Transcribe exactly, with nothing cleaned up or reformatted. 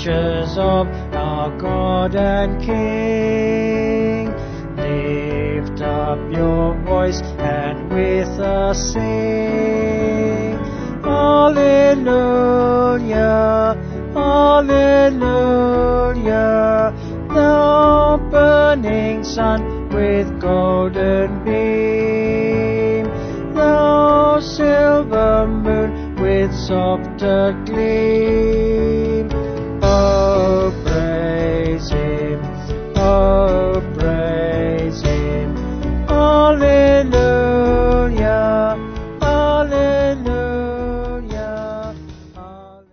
creatures of our God and King. Lift up your voice and with us sing. Alleluia, Alleluia, thou burning sun with golden beam, thou silver moon with softer gleam.